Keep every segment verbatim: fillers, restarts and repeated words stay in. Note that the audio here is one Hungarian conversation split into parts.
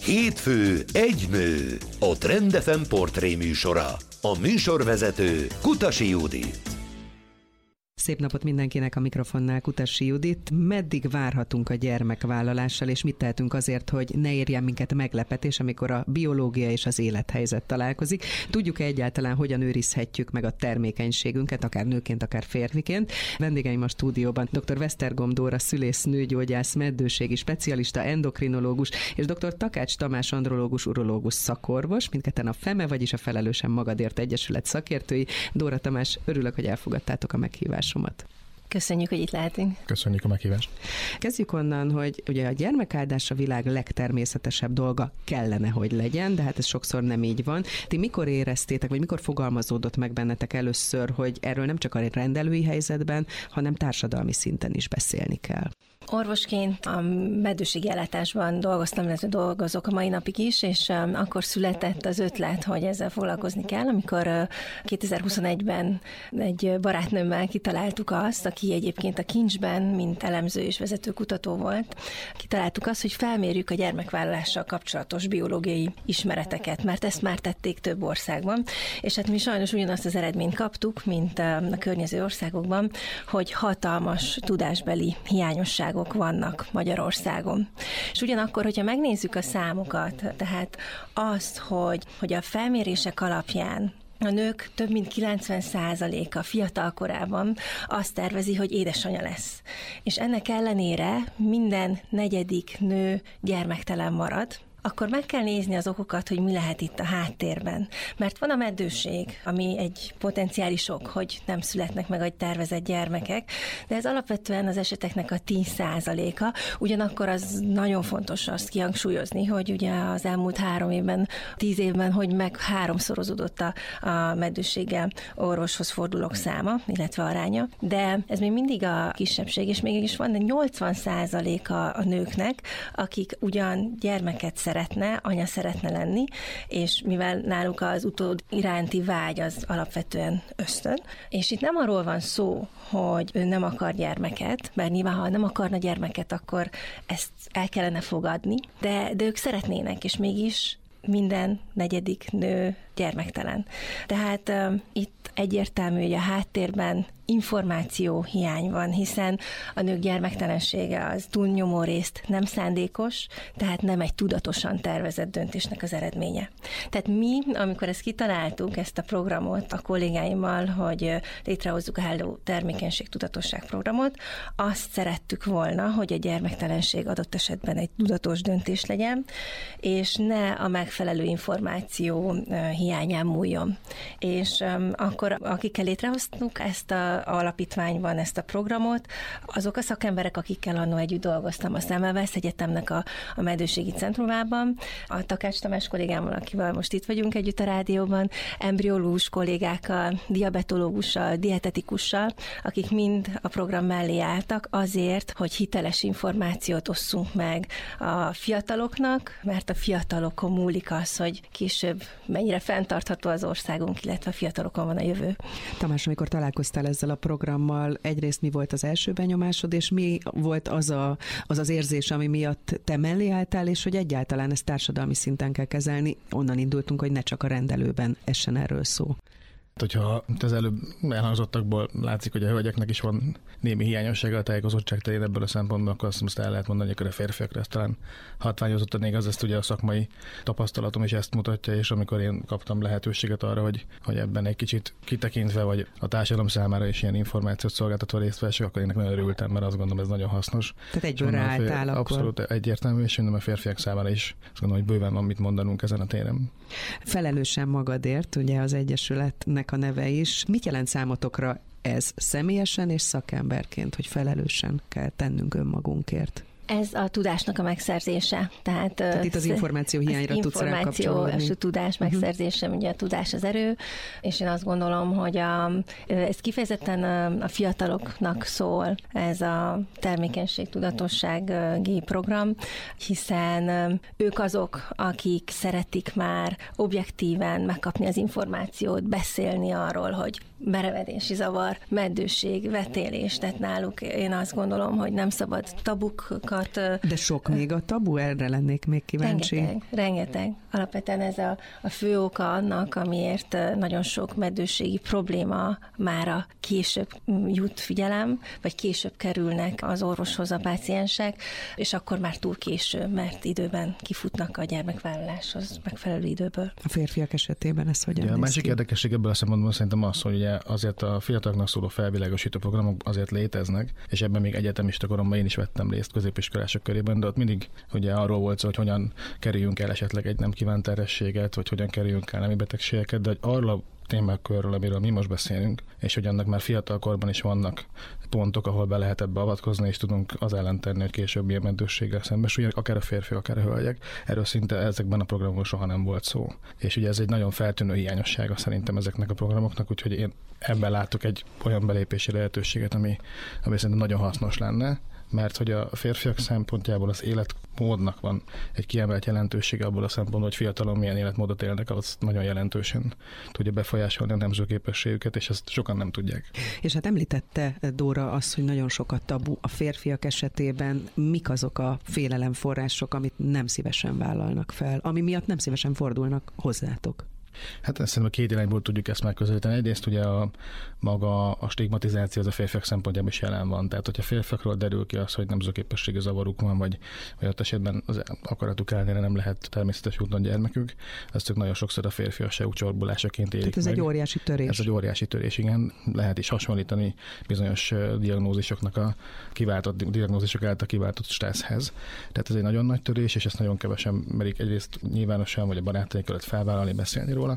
Hétfő egy nő, a Trend ef em portré műsora. A műsorvezető Kutasi Judit. Szép napot mindenkinek, a mikrofonnál Kutasi Judit. Meddig várhatunk a gyermekvállalással, és mit tehetünk azért, hogy ne érjen minket meglepetés, amikor a biológia és az élethelyzet találkozik? Tudjuk-e egyáltalán, hogyan őrizhetjük meg a termékenységünket, akár nőként, akár férfiként? Vendégeim a stúdióban dr. Vesztergom Dóra, szülész, nőgyógyász, meddőségi specialista, endokrinológus, és dr. Takács Tamás, andrológus, urológus szakorvos, mindketten a FEME, vagyis a Felelősen Magadért Egyesület szakértői. Dóra, Tamás, örülök, hogy elfogadtátok a meghívást. Köszönjük, hogy itt lehetünk. Köszönjük a meghívást. Kezdjük onnan, hogy ugye a gyermekáldás a világ legtermészetesebb dolga kellene, hogy legyen, de hát ez sokszor nem így van. Ti mikor éreztétek, vagy mikor fogalmazódott meg bennetek először, hogy erről nem csak a rendelői helyzetben, hanem társadalmi szinten is beszélni kell? Orvosként a meddőségi ellátásban dolgoztam, illetve dolgozok a mai napig is, és akkor született az ötlet, hogy ezzel foglalkozni kell, amikor kétezer-huszonegyben egy barátnőmmel kitaláltuk azt, aki egyébként a Kincsben, mint elemző és vezető kutató volt, kitaláltuk azt, hogy felmérjük a gyermekvállalással kapcsolatos biológiai ismereteket, mert ezt már tették több országban, és hát mi sajnos ugyanazt az eredményt kaptuk, mint a környező országokban, hogy hatalmas tudásbeli hiányosság vannak Magyarországon. És ugyanakkor, hogyha megnézzük a számokat, tehát azt, hogy, hogy a felmérések alapján a nők több mint kilencven százaléka fiatal korában azt tervezi, hogy édesanyja lesz. És ennek ellenére minden negyedik nő gyermektelen marad, akkor meg kell nézni az okokat, hogy mi lehet itt a háttérben. Mert van a meddőség, ami egy potenciális ok, hogy nem születnek meg a tervezett gyermekek, de ez alapvetően az eseteknek a tíz százaléka. Ugyanakkor az nagyon fontos azt kihangsúlyozni, hogy ugye az elmúlt három évben, tíz évben, hogy meg háromszorozódott a, a meddőséggel orvoshoz fordulók száma, illetve aránya, de ez még mindig a kisebbség, és mégis van nyolcvan százaléka a nőknek, akik ugyan gyermeket szeretne, anya szeretne lenni, és mivel náluk az utód iránti vágy az alapvetően ösztön, és itt nem arról van szó, hogy ő nem akar gyermeket, mert nyilván, ha nem akarna gyermeket, akkor ezt el kellene fogadni, de, de ők szeretnének, és mégis minden negyedik nő gyermektelen. Tehát uh, itt egyértelmű, hogy a háttérben információ hiány van, hiszen a nők gyermektelensége az túlnyomó részt nem szándékos, tehát nem egy tudatosan tervezett döntésnek az eredménye. Tehát mi, amikor ezt kitaláltuk, ezt a programot a kollégáimmal, hogy létrehozzuk a Hello termékenység tudatosság programot, azt szerettük volna, hogy a gyermektelenség adott esetben egy tudatos döntés legyen, és ne a megfelelő információ hiányán múljon. És um, akkor akikkel létrehoztuk ezt a alapítványban, ezt a programot, azok a szakemberek, akikkel annó együtt dolgoztam a Semmelweis Egyetemnek a, a meddőségi centrumában, a Takács Tamás kollégámmal, akivel most itt vagyunk együtt a rádióban, embriológus kollégákkal, diabetológussal, dietetikussal, akik mind a program mellé álltak azért, hogy hiteles információt osszunk meg a fiataloknak, mert a fiatalokon múlik az, hogy később mennyire fenntartható az országunk, illetve a fiatalokon van a jövő. Tamás, amikor találkoztál ezzel a programmal, egyrészt mi volt az első benyomásod, és mi volt az a, az, az érzés, ami miatt te mellé álltál, és hogy egyáltalán ezt társadalmi szinten kell kezelni. Onnan indultunk, hogy ne csak a rendelőben essen erről szó. Hogyha az előbb elhangzottakból látszik, hogy a hölgyeknek is van némi hiányossága a tájékozottság terén ebből a szempontból, akkor azt el lehet mondani, hogy a férfiakra ezt talán hatványozottan igaz, ezt ugye a szakmai tapasztalatom is ezt mutatja, és amikor én kaptam lehetőséget arra, hogy, hogy ebben egy kicsit kitekintve, vagy a társadalom számára is ilyen információt szolgáltatva részt vessek, akkor én nagyon örültem, mert azt gondolom, ez nagyon hasznos. Tehát egyből ráálltál akkor. Abszolút egyértelmű, és szerintem a férfiak számára is azt gondolom, hogy bőven van mit mondanunk ezen a téren. Felelősen Magadért, ugye az Egyesületnek a neve is. Mit jelent számotokra ez személyesen és szakemberként, hogy felelősen kell tennünk önmagunkért? Ez a tudásnak a megszerzése. Tehát, Tehát itt az információ hiányra tudsz rá kapcsolódni. És a tudás megszerzése, uh-huh. ugye a tudás az erő, és én azt gondolom, hogy a, ez kifejezetten a fiataloknak szól, ez a termékenység tudatossági program, hiszen ők azok, akik szeretik már objektíven megkapni az információt, beszélni arról, hogy merevedési zavar, meddőség, vetélés, tehát náluk én azt gondolom, hogy nem szabad tabukkal tart. De sok még a tabu, erre lennék még kíváncsi. Rengeteg, rengeteg. Alapvetően ez a, a fő oka annak, amiért nagyon sok meddőségi probléma mára később jut figyelem, vagy később kerülnek az orvoshoz a páciensek, és akkor már túl késő, mert időben kifutnak a gyermekvállaláshoz megfelelő időből. A férfiak esetében ez hogyan ja, néz A másik ki? érdekesség ebből a szempontból szerintem az, hogy ugye azért a fiataloknak szóló felvilágosító programok azért léteznek, és ebben még egyetemista koromban én is vettem részt középiskolások körében, de ott mindig ugye arról volt szó, hogy hogyan kerüljünk el esetleg egy nem kívánt terhességet, vagy hogyan kerüljünk el nemi betegségeket, de hogy arról témakörről, amiről mi most beszélünk, és hogy annak már fiatal korban is vannak pontok, ahol be lehet ebbe avatkozni, és tudunk az ellen tenni, hogy később ilyen meddősséggel szembesüljenek, akár a férfi, akár a hölgyek. Erről szinte ezekben a programokban soha nem volt szó. És ugye ez egy nagyon feltűnő hiányossága szerintem ezeknek a programoknak, úgyhogy én ebben látok egy olyan belépési lehetőséget, ami, ami szerintem nagyon hasznos lenne, mert hogy a férfiak szempontjából az életmódnak van egy kiemelt jelentősége abból a szempontból, hogy fiatalon milyen életmódot élnek, az nagyon jelentősen tudja befolyásolni a nemzőképességüket, és ezt sokan nem tudják. És hát említette Dóra azt, hogy nagyon sok a tabu a férfiak esetében. Mik azok a félelemforrások, amit nem szívesen vállalnak fel, ami miatt nem szívesen fordulnak hozzátok? Hát szerintem a két irányból tudjuk ezt megközelíteni. Egyrészt ugye a maga a stigmatizáció az a férfiak szempontjából is jelen van. Tehát, hogyha férfiakról derül ki az, hogy nemzőképességi zavaruk van, vagy, vagy ott esetben az akaratuk ellenére nem lehet természetes úton gyermekük, ezt ők nagyon sokszor a férfiasságuk csorbulásaként élik. Tehát ez meg. egy óriási törés. Ez egy óriási törés, igen. Lehet is hasonlítani bizonyos diagnózisoknak a kiváltott, diagnózisok által kiváltott stresszhez. Tehát ez egy nagyon nagy törés, és ezt nagyon kevesen merik egyrészt nyilvánosan, vagy a barátaik előtt felvállalni, beszélni róla.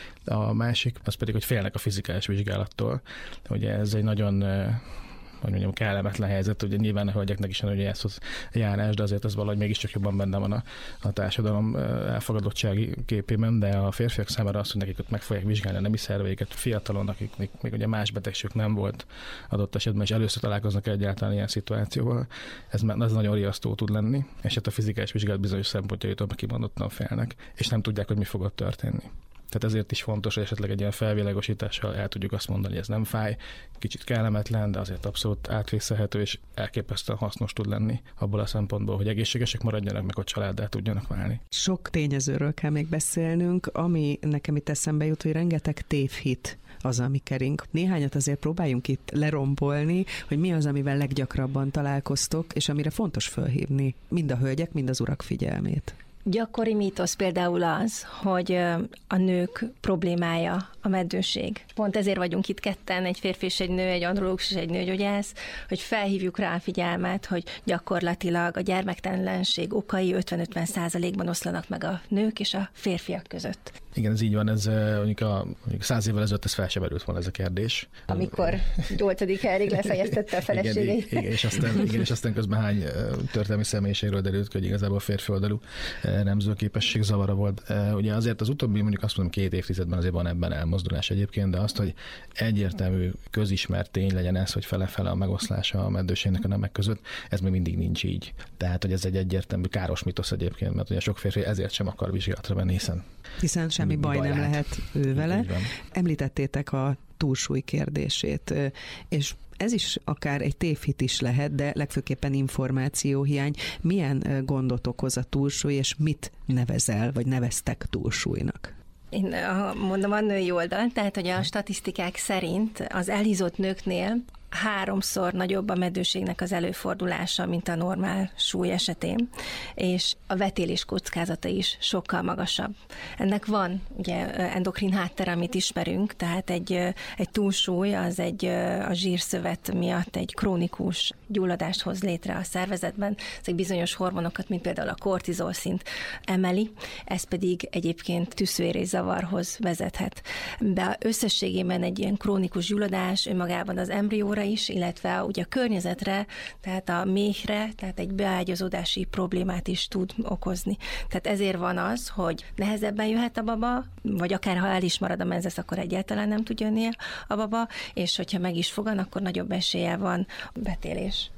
A másik, az pedig, hogy félnek a fizikális vizsgálattól. Ugye ez egy nagyon, hogy mondjam, kellemetlen helyzet, ugye nyilván a hölgyeknek is ugye ez az járás, de azért ez valahogy mégiscsak jobban benne van a, a társadalom elfogadottsági képében, de a férfiak számára az, hogy nekik ott meg fogják vizsgálni a nemi szerveiket fiatalon, akik még, még ugye más betegségük nem volt adott esetben, és először találkoznak egyáltalán ilyen szituációval, ez, ez nagyon riasztó tud lenni, és hát a fizikális vizsgálat bizonyos szempontjaitól kimondottan félnek, és nem tudják, hogy mi fog ott történni. Tehát ezért is fontos, hogy esetleg egy ilyen felvilágosítással el tudjuk azt mondani, hogy ez nem fáj, kicsit kellemetlen, de azért abszolút átvészelhető, és elképesztően hasznos tud lenni abból a szempontból, hogy egészségesek maradjanak, meg ott családdá tudjanak válni. Sok tényezőről kell még beszélnünk, ami nekem itt eszembe jut, hogy rengeteg tévhit az, ami kering. Néhányat azért próbáljunk itt lerombolni, hogy mi az, amivel leggyakrabban találkoztok, és amire fontos fölhívni mind a hölgyek, mind az urak figyelmét. Gyakori mítosz például az, hogy a nők problémája a meddőség. Pont ezért vagyunk itt ketten, egy férfi és egy nő, egy andrológus és egy nőgyógyász, hogy felhívjuk rá a figyelmet, hogy gyakorlatilag a gyermektelenség okai ötven-ötven százalékban oszlanak meg a nők és a férfiak között. Igen, ez így van, ez mondjuk, a, mondjuk száz évvel ezelőtt ez fel sem merült volna ez a kérdés. Amikor nyolcadik Henrik lefejeztette a feleségeit. Igen, igen, és aztán, igen, és aztán közben hány történelmi személyiségről derült, hogy igazából férfi oldalú nemzőképesség zavara volt. Ugye azért az utóbbi, mondjuk azt mondom, két évtizedben azért van ebben elmozdulás egyébként, de azt, hogy egyértelmű, közismert tény legyen ez, hogy fele-fele a megoszlása a meddőségnek a nemek között, ez még mindig nincs így. Tehát, hogy ez egy egyértelmű káros mitosz egyébként, mert ugye sok férfi ezért sem akar vizsgálatra menni, hiszen hiszen semmi baj, baj nem lehet, lehet ő vele. Említettétek a túlsúly kérdését, és ez is akár egy tévhit is lehet, de legfőképpen információhiány. Milyen gondot okoz a túlsúly, és mit nevezel, vagy neveztek túlsúlynak? Én mondom a női oldal, tehát hogy a statisztikák szerint az elhízott nőknél háromszor nagyobb a meddőségnek az előfordulása, mint a normál súly esetén, és a vetélés kockázata is sokkal magasabb. Ennek van ugye endokrin háttere, amit ismerünk, tehát egy, egy túlsúly az egy a zsírszövet miatt egy krónikus gyulladást hoz létre a szervezetben, ezek bizonyos hormonokat, mint például a kortizol szint emeli, ez pedig egyébként tüsszőérészavarhoz vezethet. De összességében egy ilyen krónikus gyulladás önmagában az embrióra is, illetve ugye a környezetre, tehát a méhre, tehát egy beágyazódási problémát is tud okozni. Tehát ezért van az, hogy nehezebben jöhet a baba, vagy akár ha el is marad a menzesz, akkor egyáltalán nem tud jönni a baba, és hogyha meg is fogan, akkor nagyobb esélye van betélés.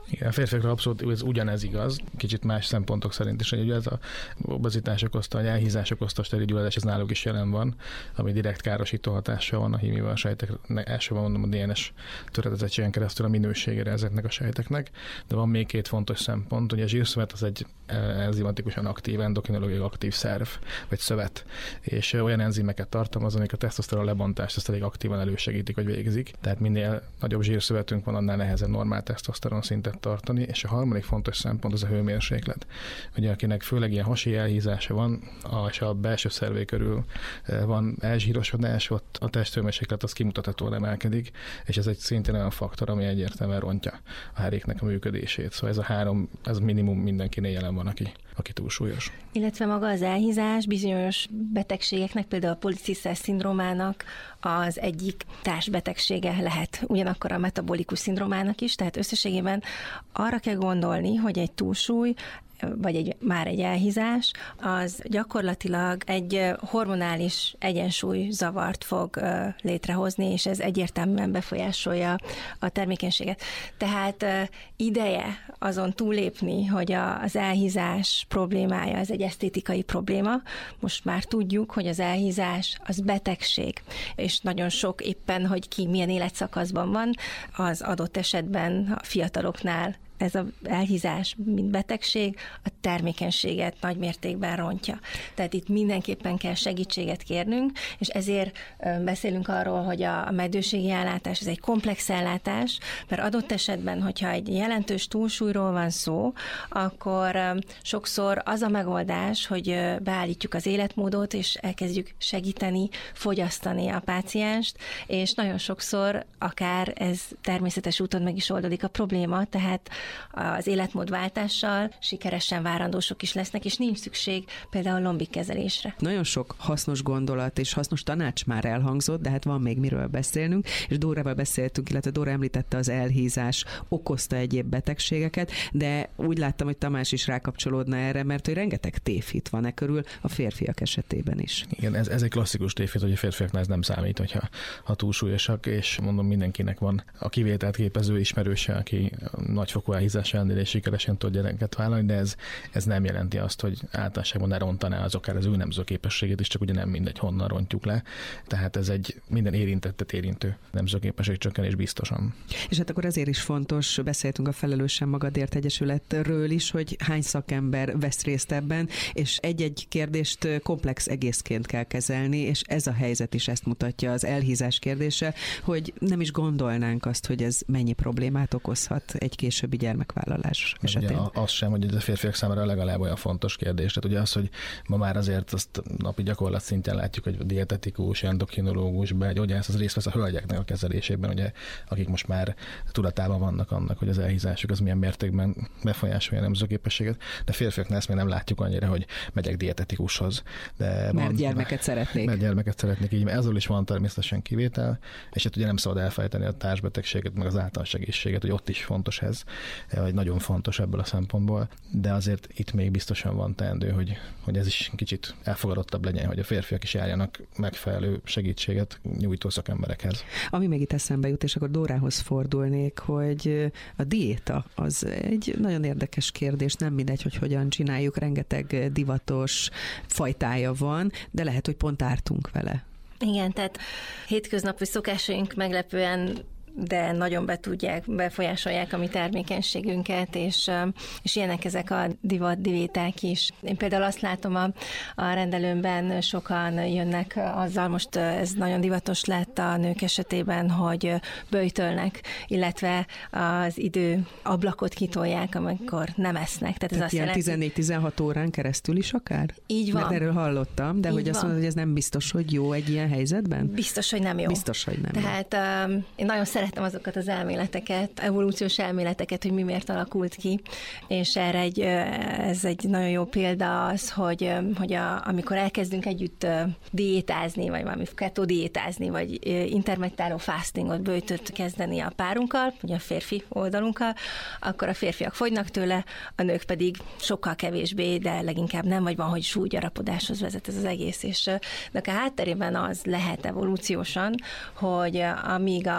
Igen, a férfiakra abszolút ez ugyanez igaz, kicsit más szempontok szerint is, hogy ugye ez a obezitás okozta, a elhízás okozta, a steril-gyulladás, ez náluk is jelen van, ami direkt károsító hatással van a hímival a sejteknek, elsőben mondom a dé en es töredezettségen keresztül a minőségére ezeknek a sejteknek, de van még két fontos szempont, hogy a zsírszövet az egy enzimatikusan aktív, endokrinológiai aktív szerv, vagy szövet, és olyan enzimeket tartalmaz, amik a tesztoszteron lebontást ezt elég aktívan elősegítik, vagy végzik. Tehát minél nagyobb zsírszövetünk van, annál nehezebb normál tesztoszteron szintet tartani, és a harmadik fontos szempont az a hőmérséklet. Ugye akinek főleg ilyen hasi elhízása van, és a belső szervé körül van elzsírosodás, ott a testhőmérséklet az kimutathatóan emelkedik, és ez egy szintén olyan faktor, ami egyértelműen rontja a heréknek a működését. Szóval ez a három, ez minimum mindenkinél jelen van, aki, aki túlsúlyos. Illetve maga az elhízás bizonyos betegségeknek, például a policisztes szindrómának az egyik társbetegsége lehet, ugyanakkor a metabolikus szindrómának is, tehát összességében arra kell gondolni, hogy egy túlsúly vagy egy, már egy elhízás, az gyakorlatilag egy hormonális egyensúlyzavart fog létrehozni, és ez egyértelműen befolyásolja a termékenységet. Tehát ideje azon túlépni, hogy az elhízás problémája, ez egy esztétikai probléma. Most már tudjuk, hogy az elhízás az betegség, és nagyon sok éppen, hogy ki milyen életszakaszban van, az adott esetben a fiataloknál ez az elhízás, mint betegség, a termékenységet nagy mértékben rontja. Tehát itt mindenképpen kell segítséget kérnünk, és ezért beszélünk arról, hogy a meddőségi ellátás ez egy komplex ellátás, mert adott esetben, hogyha egy jelentős túlsúlyról van szó, akkor sokszor az a megoldás, hogy beállítjuk az életmódot, és elkezdjük segíteni, fogyasztani a pácienst, és nagyon sokszor akár ez természetes úton meg is oldódik a probléma, tehát az életmódváltással sikeresen várandósok is lesznek, és nincs szükség például lombik kezelésre. Nagyon sok hasznos gondolat és hasznos tanács már elhangzott, de hát van még miről beszélnünk, és Dórával beszéltünk, illetve Dóra említette az elhízás okozta egyéb betegségeket, de úgy láttam, hogy Tamás is rákapcsolódna erre, mert hogy rengeteg tévhit van e körül a férfiak esetében is. Igen, ez, ez egy klasszikus tévhit, hogy a férfiaknál ez nem számít, hogyha ha túlsúlyosak, és mondom, mindenkinek van a kivételt képező ismerőse, aki nagyfokú elhízás ellenére sikeresen tud gyereket vállalni, de ez, ez nem jelenti azt, hogy általánosságban ne rontaná az akár az ő nemzőképességét is, csak ugye nem mindegy, honnan rontjuk le. Tehát ez egy minden érintettet érintő nemzőképesség csökkenés biztosan. És hát akkor ezért is fontos, beszéltünk a Felelősen Magadért Egyesületről is, hogy hány szakember vesz részt ebben, és egy-egy kérdést komplex egészként kell kezelni, és ez a helyzet is ezt mutatja, az elhízás kérdése, hogy nem is gondolnánk azt, hogy ez mennyi problémát okozhat egy későbbi gyermekvállalás esetén. Ugye az sem, hogy ez a férfiak számára legalább olyan fontos kérdés. Tehát ugye az, hogy ma már azért azt napi gyakorlat szintén látjuk, hogy a dietetikus, endokrinológus, begyógyász az részt vesz a hölgyeknek a kezelésében, ugye, akik most már tudatában vannak annak, hogy az elhízásuk az milyen mértékben befolyásolja a nemzőképességet, de férfiaknál ezt még nem látjuk annyira, hogy megyek dietetikushoz. De mert van, gyermeket szeretnék. Mert gyermeket szeretnék, így, mert ezzel is van természetesen kivétel, és hát ugye nem szabad elfelejteni a társbetegséget, meg az általános egészséget, hogy ott is fontos ez, vagy nagyon fontos ebből a szempontból, de azért itt még biztosan van teendő, hogy, hogy ez is kicsit elfogadottabb legyen, hogy a férfiak is járjanak megfelelő segítséget nyújtó szakemberekhez. Ami még itt eszembe jut, és akkor Dórához fordulnék, hogy a diéta az egy nagyon érdekes kérdés, nem mindegy, hogy hogyan csináljuk, rengeteg divatos fajtája van, de lehet, hogy pont ártunk vele. Igen, tehát hétköznapi szokásaink meglepően de nagyon be tudják, befolyásolják a mi termékenységünket, és, és ilyenek ezek a divat diéták is. Én például azt látom a, a rendelőmben, sokan jönnek azzal, most ez nagyon divatos lett a nők esetében, hogy böjtölnek, illetve az idő ablakot kitolják, amikor nem esznek. Tehát, Tehát ez ilyen azt tizennégy-tizenhat órán keresztül is akár? Így van. Mert erről hallottam, de Így hogy van. azt mondod, hogy ez nem biztos, hogy jó egy ilyen helyzetben? Biztos, hogy nem jó. Biztos, hogy nem Tehát jó. Um, én nagyon szeretem azokat az elméleteket, evolúciós elméleteket, hogy mi miért alakult ki, és erre egy, ez egy nagyon jó példa az, hogy, hogy a, amikor elkezdünk együtt diétázni, vagy valami keto diétázni, vagy intermittáló fastingot, böjtöt kezdeni a párunkkal, vagy a férfi oldalunkkal, akkor a férfiak fogynak tőle, a nők pedig sokkal kevésbé, de leginkább nem, vagy van, hogy súlygyarapodáshoz vezet ez az egész. És de a hátterében az lehet evolúciósan, hogy amíg a férfi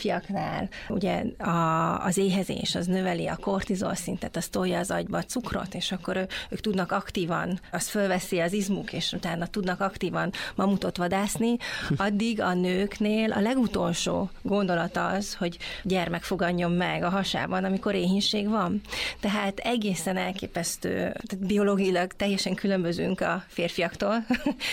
férfiaknál ugye a, az éhezés az növeli a kortizol szintet, az tolja az agyba a cukrot, és akkor ő, ők tudnak aktívan, az fölveszi az izmuk, és utána tudnak aktívan mamutot vadászni, addig a nőknél a legutolsó gondolat az, hogy gyermek foganjon meg a hasában, amikor éhínség van. Tehát egészen elképesztő, tehát biológiailag teljesen különbözünk a férfiaktól,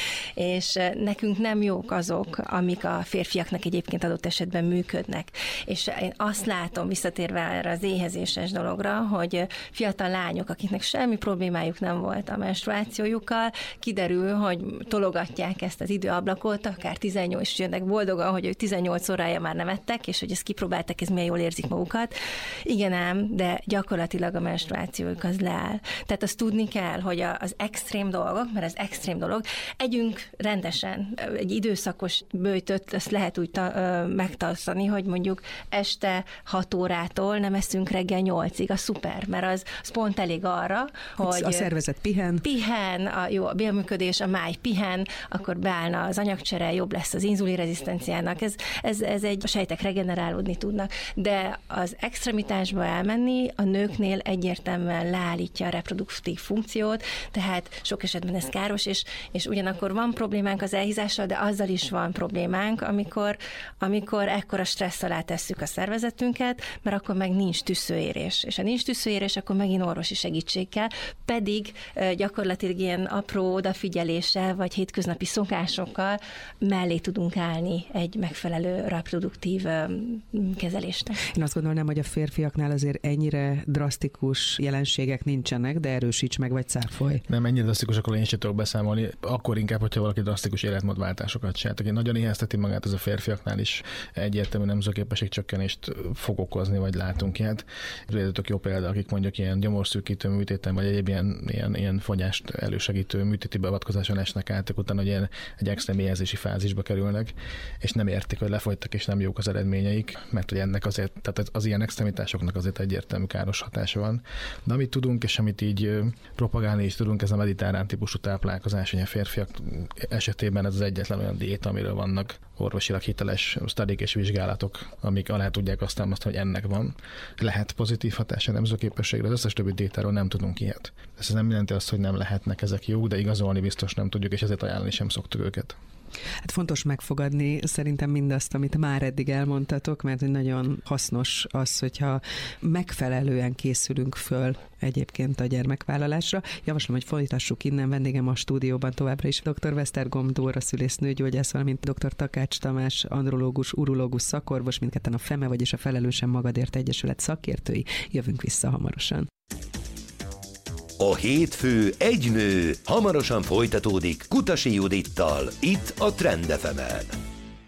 és nekünk nem jók azok, amik a férfiaknak egyébként adott esetben működnek. És én azt látom, visszatérve erre az éhezéses dologra, hogy fiatal lányok, akiknek semmi problémájuk nem volt a menstruációjukkal, kiderül, hogy tologatják ezt az időablakot, akár tizennyolc, és jönnek boldogan, hogy ők tizennyolc órája már nem ettek, és hogy ezt kipróbálták, ez milyen jól érzik magukat. Igen ám, de gyakorlatilag a menstruációjuk az leáll. Tehát azt tudni kell, hogy az extrém dolgok, mert ez extrém dolog, együnk rendesen. Egy időszakos böjtöt ezt lehet úgy ta, ö, megtartani, hogy mondjuk este hat órától nem eszünk reggel nyolcig, a szuper, mert az, az pont elég arra, hogy... A szervezet pihen. Pihen, a jó a bélműködés, a máj pihen, akkor beállna az anyagcsere, jobb lesz az inzulinrezisztenciának, ez, ez, ez egy, a sejtek regenerálódni tudnak, de az extremitásba elmenni a nőknél egyértelműen leállítja a reproduktív funkciót, tehát sok esetben ez káros, és, és ugyanakkor van problémánk az elhízással, de azzal is van problémánk, amikor, amikor ekkora stressz alá tesszük a szervezetünket, mert akkor meg nincs tüsszőérés. És ha nincs tüsszőérés, akkor megint orvosi segítség kell, pedig gyakorlatilag ilyen apró odafigyeléssel, vagy hétköznapi szokásokkal mellé tudunk állni egy megfelelő reproduktív kezelésnek. Én azt gondolnám, hogy a férfiaknál azért ennyire drasztikus jelenségek nincsenek, de erősíts meg, vagy cáfolj. Nem, ennyire drasztikus, akkor én sem tudok beszámolni. Akkor inkább, hogyha valaki drasztikus életmódváltásokat csinált. Aki nagyon éhezteti magát, az a férfiaknál is egyértelmű nemzőképességcsökkenést fog okozni, vagy látunk ilyet. Tudjátok jó példa, akik mondjuk ilyen gyomorszűkítő műtéten, vagy egyéb ilyen, ilyen, ilyen fogyást elősegítő műtéti beavatkozáson esnek át, utána hogy ilyen egy extrém éhezési fázisba kerülnek, és nem értik, hogy lefogytak, és nem jók az eredményeik, mert hogy ennek azért, tehát az ilyen extremitásoknak azért egyértelmű káros hatása van. De amit tudunk, és amit így propagálni is tudunk, ez a mediterrán típusú táplálkozás, hogy a férfiak esetében ez az egyetlen olyan diéta, amiről vannak orvosilag hiteles sztadik és vizsgálatok, amik alá tudják azt támasztani, hogy ennek van. Lehet pozitív hatása a nemzőképességre, az összes többi diétáról nem tudunk ilyet. Ez nem jelenti azt, hogy nem lehetnek ezek jók, de igazolni biztos nem tudjuk, és ezért ajánlani sem szoktuk őket. Hát fontos megfogadni szerintem mindazt, amit már eddig elmondtatok, mert nagyon hasznos az, hogyha megfelelően készülünk föl egyébként a gyermekvállalásra. Javaslom, hogy folytassuk innen. Vendégem a stúdióban továbbra is dr. Vesztergom Dóra szülésznőgyógyász, valamint dr. Takács Tamás andrológus, urológus szakorvos, mindketten a FEME, vagyis a Felelősen Magadért Egyesület szakértői. Jövünk vissza hamarosan. A hétfő egy nő hamarosan folytatódik Kutasi Judittal, itt a Trend ef emen.